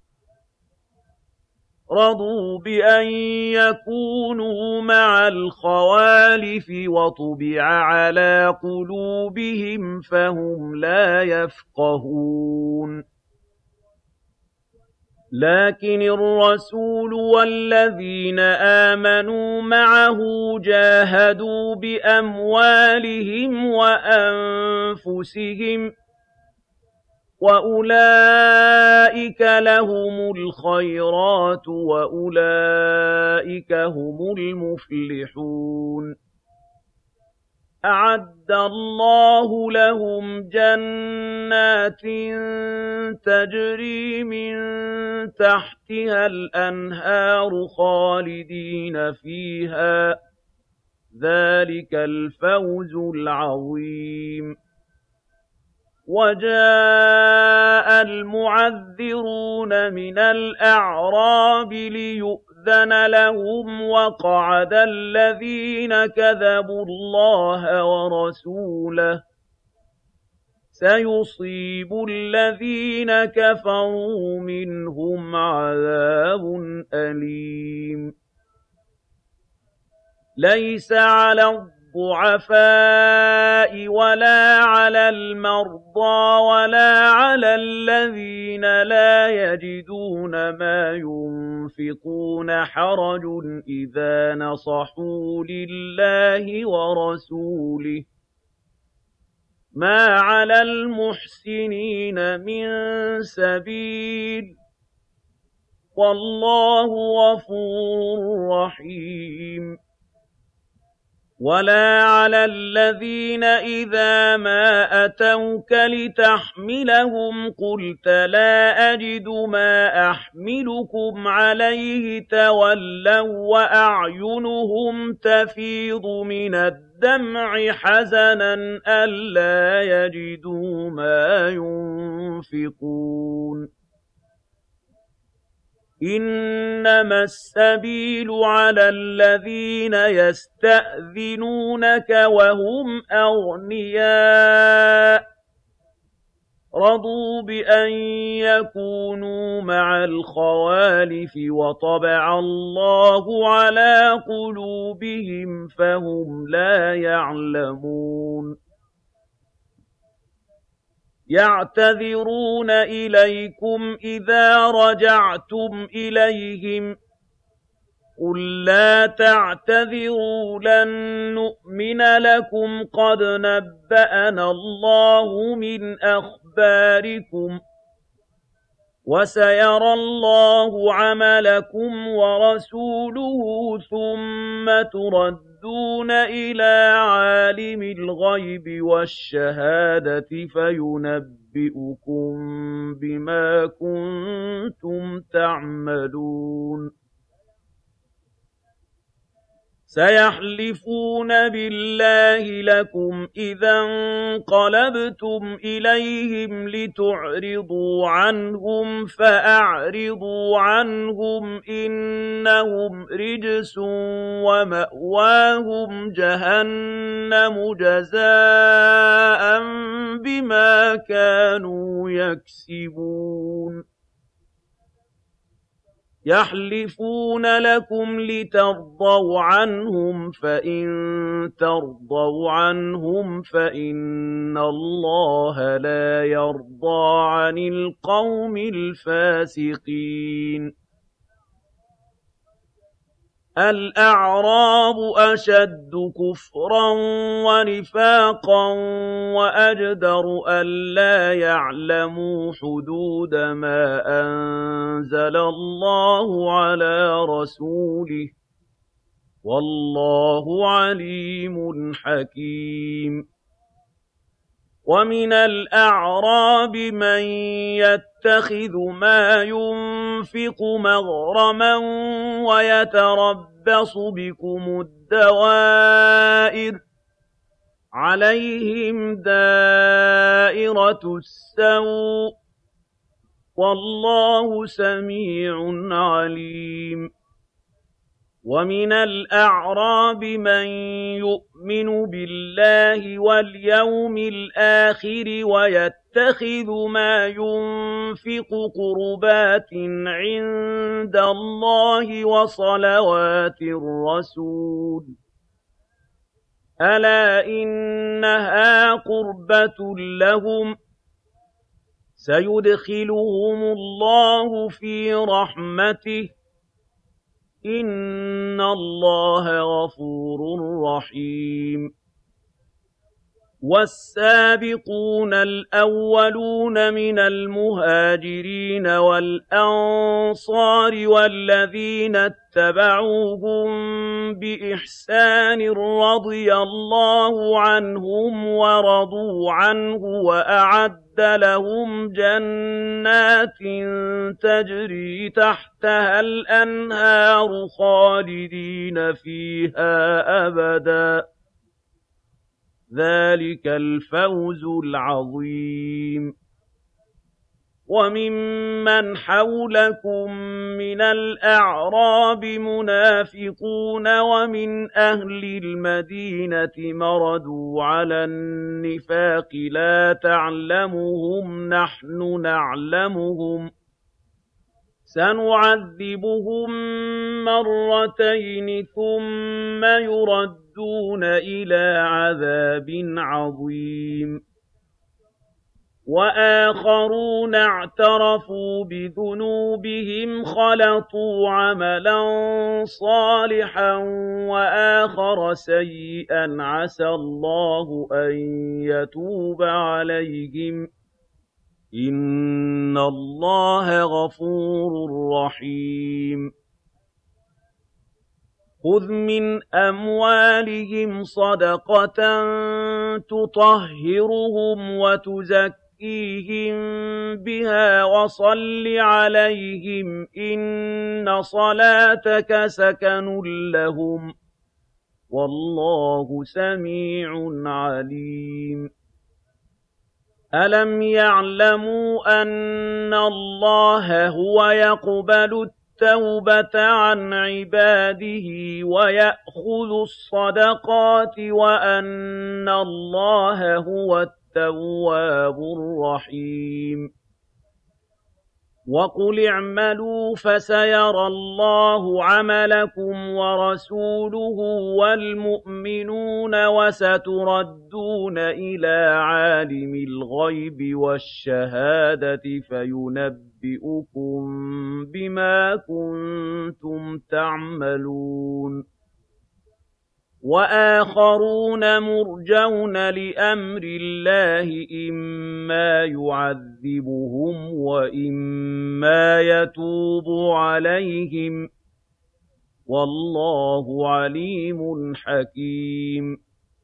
رضوا بأن يكونوا مع الخوالف وطبع على قلوبهم فهم لا يفقهون لكن الرسول والذين آمنوا معه جاهدوا بأموالهم وأنفسهم وأولئك لهم الخيرات وأولئك هم المفلحون أعد الله لهم جنات تجري من تحتها الأنهار خالدين فيها ذلك الفوز العظيم وجاء المعذرون من الأعراب ليؤذن لهم وقعد الذين كذبوا الله ورسوله سيصيب الذين كفروا منهم عذاب أليم ليس على الضعفاء ولا على المرضى ولا على الذين لا يجدون ما ينفقون حرج إذا نصحوا لله ورسوله ما على المحسنين من سبيل والله غفور رحيم ولا على الذين إذا ما أتوك لتحملهم قلت لا أجد ما أحملكم عليه تولوا وأعينهم تفيض من الدمع حزنا ألا يجدوا ما ينفقون إنما السبيل على الذين يستأذنونك وهم أغنياء رضوا بأن يكونوا مع الخوالف وطبع الله على قلوبهم فهم لا يعلمون يعتذرون إليكم إذا رجعتم إليهم قل لا تعتذروا لن نؤمن لكم قد نبأنا الله من أخباركم وَسَيَرَى اللَّهُ عَمَلَكُمْ وَرَسُولُهُ ثُمَّ تُرَدُّونَ إِلَىٰ عَالِمِ الْغَيْبِ وَالشَّهَادَةِ فَيُنَبِّئُكُم بِمَا كُنتُمْ تَعْمَلُونَ سَيَحْلِفُونَ بِاللَّهِ لَكُمْ إِذَا انقَلَبْتُمْ إِلَيْهِمْ لِتُعْرِضُوا عَنْهُمْ فَأَعْرِضُوا عَنْهُمْ ۖ إِنَّهُمْ رِجْسٌ وَمَأْوَاهُمْ جَهَنَّمُ جَزَاءً بِمَا كَانُوا يَكْسِبُونَ يَحْلِفُونَ لَكُمْ لِتَرْضَوْا عَنْهُمْ ۖ فَإِن تَرْضَوْا عَنْهُمْ فَإِنَّ اللَّهَ لَا يَرْضَىٰ عَنِ الْقَوْمِ الْفَاسِقِينَ الْأَعْرَابُ أَشَدُّ كُفْرًا وَنِفَاقًا وَأَجْدَرُ أَلَّا يَعْلَمُوا حُدُودَ مَا أَنزَلَ اللَّهُ عَلَىٰ رَسُولِهِ ۗ وَاللَّهُ عَلِيمٌ حَكِيمٌ وَمِنَ الْأَعْرَابِ مَن يَتَّخِذُ مَا يُنفِقُ مَغْرَمًا وَيَتَرَبَّصُ بِكُمُ الدَّوَائِرَ ۚ عَلَيْهِمْ دَائِرَةُ السَّوْءِ ۗ وَاللَّهُ سَمِيعٌ عَلِيمٌ وَمِنَ الْأَعْرَابِ مَن يُؤْمِنُ بِاللَّهِ وَالْيَوْمِ الْآخِرِ وَيَتَّخِذُ مَا يُنفِقُ قُرُبَاتٍ عِندَ اللَّهِ وَصَلَوَاتِ الرَّسُولِ ۚ أَلَا إِنَّهَا قُرْبَةٌ لَّهُمْ ۚ سَيُدْخِلُهُمُ اللَّهُ فِي رَحْمَتِهِ ۗ إِنَّ اللَّهَ غَفُورٌ رَّحِيمٌ وَالسَّابِقُونَ الْأَوَّلُونَ مِنَ الْمُهَاجِرِينَ وَالْأَنصَارِ وَالَّذِينَ اتَّبَعُوهُم بِإِحْسَانٍ رَّضِيَ اللَّهُ عَنْهُمْ وَرَضُوا عَنْهُ وَأَعَدَّ لَهُمْ جَنَّاتٍ تَجْرِي تَحْتَهَا الْأَنْهَارُ خَالِدِينَ فِيهَا أَبَدًا ۚ ذَٰلِكَ الْفَوْزُ الْعَظِيمُ وَمِمَّنْ حَوْلَكُم مِّنَ الْأَعْرَابِ مُنَافِقُونَ وَمِنْ أَهْلِ الْمَدِينَةِ مَرَدُوا عَلَى النِّفَاقِ لَا تَعْلَمُهُمْ نَحْنُ نَعْلَمُهُمْ ۚ سَنُعَذِّبُهُم مَّرَّتَيْنِ ثُمَّ يُرَدُّونَ إِلَىٰ عَذَابٍ عَظِيمٍ وَآخَرُونَ اعْتَرَفُوا بِذُنُوبِهِمْ خَلَطُوا عَمَلًا صَالِحًا وَآخَرَ سَيِّئًا عَسَى اللَّهُ أَن يَتُوبَ عَلَيْهِمْ ۚ إِنَّ اللَّهَ غَفُورٌ رَّحِيمٌ خُذْ مِنْ أَمْوَالِهِمْ صَدَقَةً تُطَهِّرُهُمْ وَتُزَكِّيهِم بِهَا وَصَلِّ عَلَيْهِمْ ۖ إِنَّ صَلَاتَكَ سَكَنٌ لَّهُمْ ۗ وَاللَّهُ سَمِيعٌ عَلِيمٌ أَلَمْ يَعْلَمُوا أَنَّ اللَّهَ هُوَ يَقْبَلُ التَّوْبَةَ عَنْ عِبَادِهِ وَيَأْخُذُ الصَّدَقَاتِ وَأَنَّ اللَّهَ هُوَ التَّوَّابُ الرَّحِيمُ وَقُلِ اعْمَلُوا فَسَيَرَى اللَّهُ عَمَلَكُمْ وَرَسُولُهُ وَالْمُؤْمِنُونَ وَسَتُرَدُّونَ إِلَىٰ عَالِمِ الْغَيْبِ وَالشَّهَادَةِ فَيُنَبِّئُكُم بِمَا كُنتُمْ تَعْمَلُونَ وآخرون مرجون لأمر الله إما يعذبهم وإما يتوب عليهم والله عليم حكيم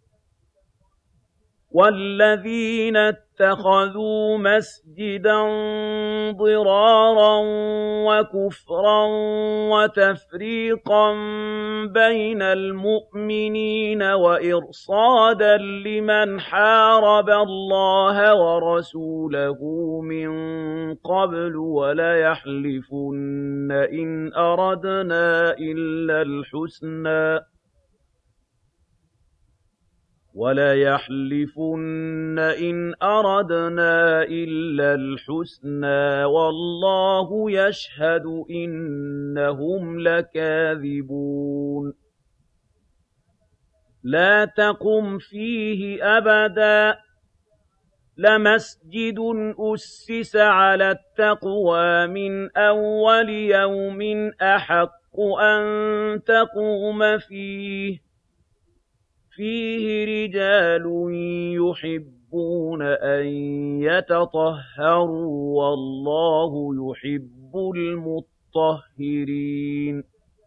والذين اتخذوا مسجدا ضرارا وكفرا وتفريقا بين المؤمنين وإرصادا لمن حارب الله ورسوله من قبل وليحلفن إن أردنا إلا الحسنى وَلَيَحْلِفُنَّ إِنْ أَرَدْنَا إِلَّا الْحُسْنَىٰ وَاللَّهُ يَشْهَدُ إِنَّهُمْ لَكَاذِبُونَ لَا تَقُمْ فِيهِ أَبَدًا لَمَسْجِدٌ أُسِّسَ عَلَى التَّقْوَىٰ مِنْ أَوَّلِ يَوْمٍ أَحَقُّ أَن تَقُومَ فِيهِ فيه رجال يحبون أن يتطهروا والله يحب المطهرين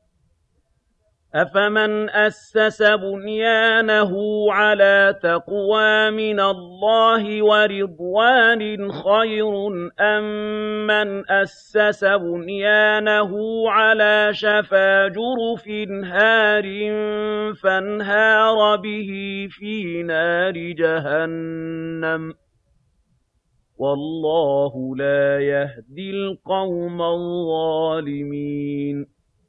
أفمن أسس بنيانه على تقوى من الله ورضوان خير أم من أسس بنيانه على شفا جرف هار فانهار به في نار جهنم والله لا يهدي القوم الظالمين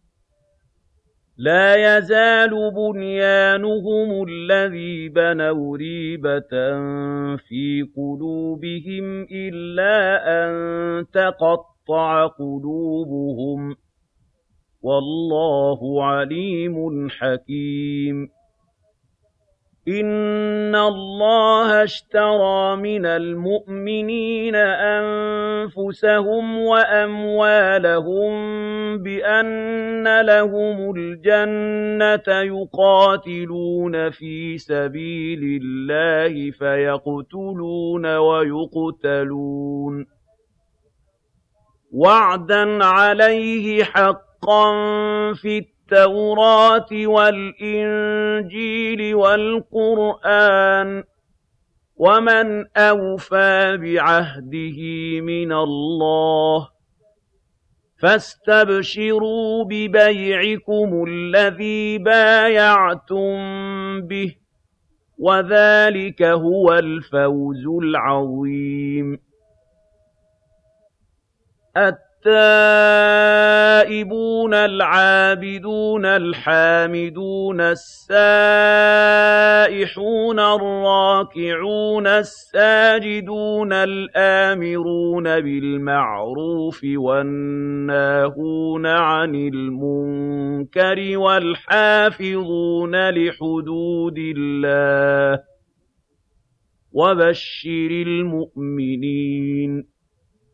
لا يزال بنيانهم الذي بنوا ريبة في قلوبهم إلا أن تقطع قلوبهم والله عليم حكيم إن الله اشترى من المؤمنين أنفسهم وأموالهم بأن لهم الجنة يقاتلون في سبيل الله فيقتلون ويقتلون وعدا عليه حقا في التوراة والإنجيل والقرآن ومن أوفى بعهده من الله فاستبشروا ببيعكم الذي بايعتم به وذلك هو الفوز العظيم التائبون العابدون الحامدون السائحون الراكعون الساجدون الآمرون بالمعروف والناهون عن المنكر والحافظون لحدود الله وبشر المؤمنين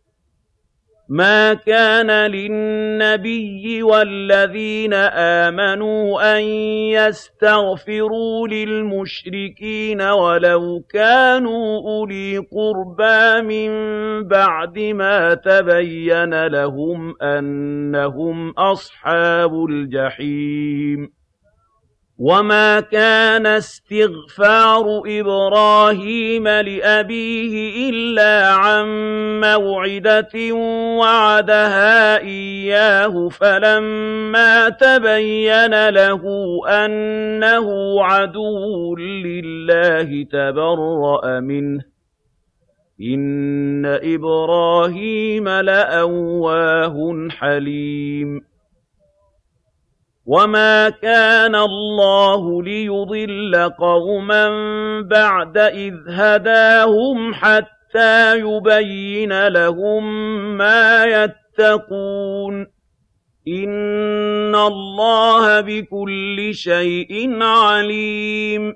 ما كان للنبي والذين آمنوا أن يستغفروا للمشركين ولو كانوا أولي قربى من بعد ما تبين لهم أنهم أصحاب الجحيم وما كان استغفار إبراهيم لأبيه إلا عن موعدة وعدها إياه فلما تبين له أنه عدو لله تبرأ منه إن إبراهيم لأواه حليم وما كان الله ليضل قوما بعد إذ هداهم حتى يبين لهم ما يتقون إن الله بكل شيء عليم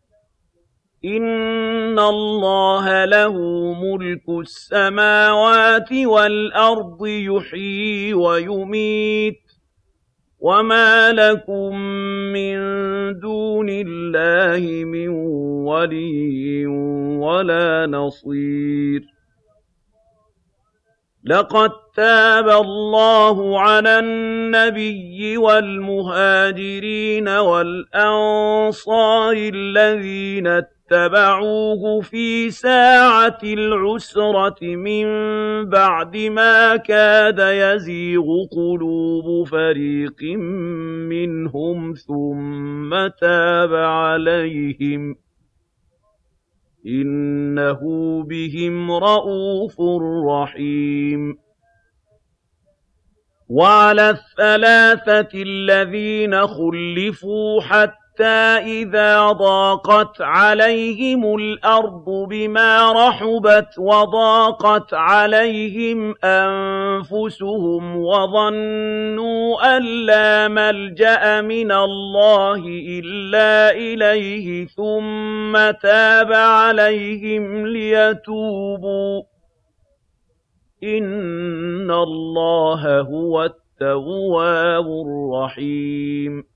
إن الله له ملك السماوات والأرض يحيي ويميت وَمَا لَكُم مِّن دُونِ اللَّهِ مِن وَلِيٍّ وَلَا نَصِيرٍ لَقَد تَّابَ اللَّهُ عَلَى النَّبِيِّ وَالْمُهَاجِرِينَ وَالْأَنصَارِ الَّذِينَ اتَّبَعُوهُ فِي سَاعَةِ الْعُسْرَةِ مِن بَعْدِ مَا كَادَ يَزِيغُ قُلُوبُ فَرِيقٍ مِّنْهُمْ ثُمَّ تَابَ عَلَيْهِمْ ۚ إِنَّهُ بِهِمْ رَءُوفٌ رَّحِيمٌ وَعَلَى الثَّلَاثَةِ الَّذِينَ خُلِّفُوا حَتَّىٰ إِذَا ضَاقَتْ عَلَيْهِمُ الْأَرْضُ بِمَا رَحُبَتْ وَضَاقَتْ عَلَيْهِمْ أَنفُسُهُمْ وَظَنُّوا أَن لَّا مَلْجَأَ مِنَ اللَّهِ إِلَّا إِلَيْهِ ثُمَّ تَابَ عَلَيْهِمْ لِيَتُوبُوا ۚ إِنَّ اللَّهَ هُوَ التَّوَّابُ الرَّحِيمُ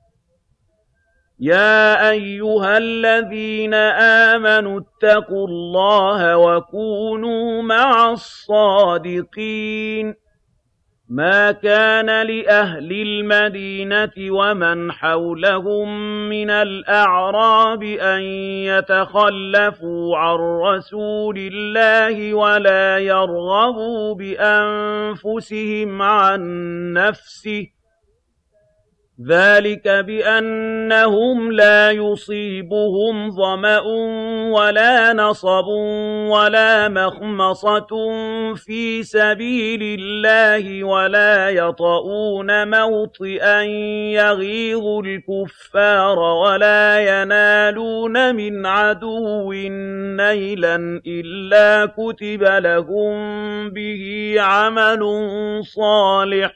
يَا أَيُّهَا الَّذِينَ آمَنُوا اتَّقُوا اللَّهَ وَكُونُوا مَعَ الصَّادِقِينَ مَا كَانَ لِأَهْلِ الْمَدِينَةِ وَمَنْ حَوْلَهُم مِّنَ الْأَعْرَابِ أَن يَتَخَلَّفُوا عَن رَّسُولِ اللَّهِ وَلَا يَرْغَبُوا بِأَنفُسِهِمْ عَن نَّفْسِهِ ۚ ذَٰلِكَ بِأَنَّهُمْ لَا يُصِيبُهُمْ ظَمَأٌ وَلَا نَصَبٌ وَلَا مَخْمَصَةٌ فِي سَبِيلِ اللَّهِ وَلَا يَطَئُونَ مَوْطِئًا يَغِيظُ الْكُفَّارَ وَلَا يَنَالُونَ مِنْ عَدُوٍّ نَيْلًا إِلَّا كُتِبَ لَهُم بِهِ عَمَلٌ صَالِحٌ ۚ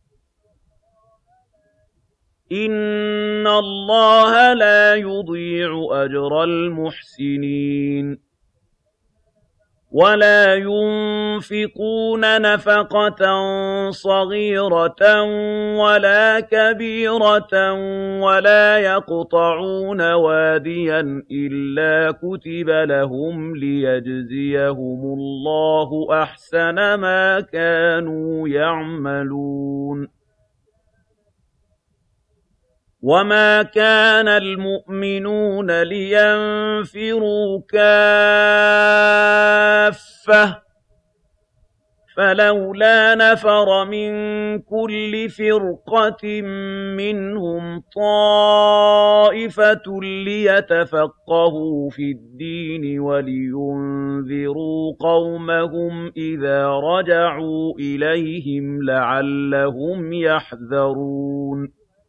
إِنَّ اللَّهَ لَا يُضِيعُ أَجْرَ الْمُحْسِنِينَ وَلَا يُنفِقُونَ نَفَقَةً صَغِيرَةً وَلَا كَبِيرَةً وَلَا يَقْطَعُونَ وَادِيًا إِلَّا كُتِبَ لَهُمْ لِيَجْزِيَهُمُ اللَّهُ أَحْسَنَ مَا كَانُوا يَعْمَلُونَ وَمَا كَانَ الْمُؤْمِنُونَ لِيَنفِرُوا كَافَّةً ۚ فَلَوْلَا نَفَرَ مِن كُلِّ فِرْقَةٍ مِّنْهُمْ طَائِفَةٌ لِّيَتَفَقَّهُوا فِي الدِّينِ وَلِيُنذِرُوا قَوْمَهُمْ إِذَا رَجَعُوا إِلَيْهِمْ لَعَلَّهُمْ يَحْذَرُونَ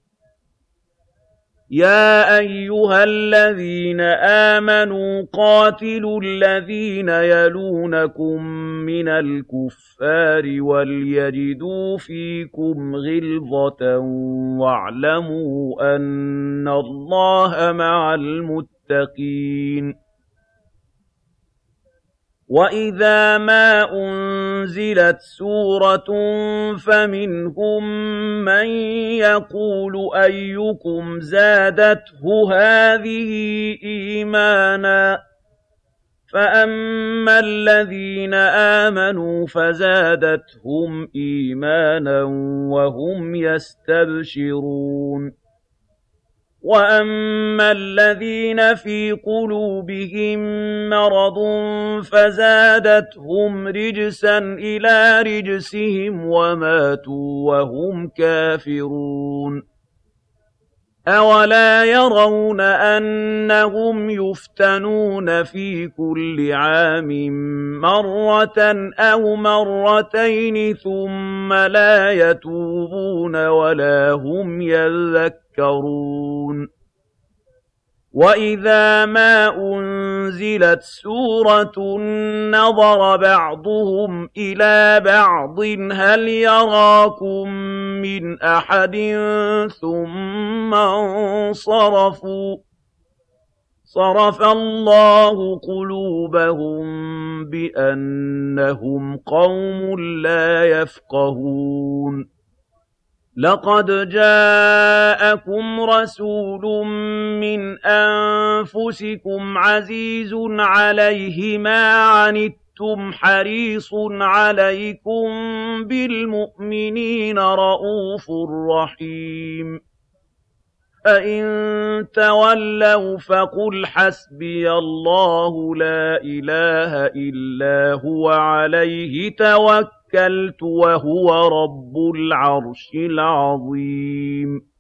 يَا أَيُّهَا الَّذِينَ آمَنُوا قَاتِلُوا الَّذِينَ يَلُونَكُم مِّنَ الْكُفَّارِ وَلْيَجِدُوا فِيكُمْ غِلْظَةً وَاعْلَمُوا أَنَّ اللَّهَ مَعَ الْمُتَّقِينَ وَإِذَا مَا أُنزِلَتْ سُورَةٌ فَمِنْهُم مَّن يَقُولُ أَيُّكُمْ زَادَتْهُ هَٰذِهِ إِيمَانًا ۚ فَأَمَّا الَّذِينَ آمَنُوا فَزَادَتْهُمْ إِيمَانًا وَهُمْ يَسْتَبْشِرُونَ وَأَمَّا الَّذِينَ فِي قُلُوبِهِم مَّرَضٌ فَزَادَتْهُمْ رِجْسًا إِلَىٰ رِجْسِهِمْ وَمَاتُوا وَهُمْ كَافِرُونَ أَوَلَا يَرَوْنَ أَنَّهُمْ يُفْتَنُونَ فِي كُلِّ عَامٍ مَّرَّةً أَوْ مَرَّتَيْنِ ثُمَّ لَا يَتُوبُونَ وَلَا هُمْ يَذَّكَّرُونَ وَإِذَا مَا أُنزِلَتْ سُورَةٌ نَّظَرَ بَعْضُهُمْ إِلَىٰ بَعْضٍ هَلْ يَرَاكُم مِّنْ أَحَدٍ ثُمَّ انصَرَفُوا ۚ صَرَفَ اللَّهُ قُلُوبَهُم بِأَنَّهُمْ قَوْمٌ لَّا يَفْقَهُونَ لَقَدْ جَاءَكُمْ رَسُولٌ مِّنْ أَنفُسِكُمْ عَزِيزٌ عَلَيْهِ مَا عَنِتُّمْ حَرِيصٌ عَلَيْكُم بِالْمُؤْمِنِينَ رَءُوفٌ رَّحِيمٌ فَإِن تَوَلَّوْا فَقُلْ حَسْبِيَ اللَّهُ لَا إِلَٰهَ إِلَّا هُوَ عَلَيْهِ تَوَكَّلْتُ وَهُوَ رَبُّ الْعَرْشِ الْعَظِيمِ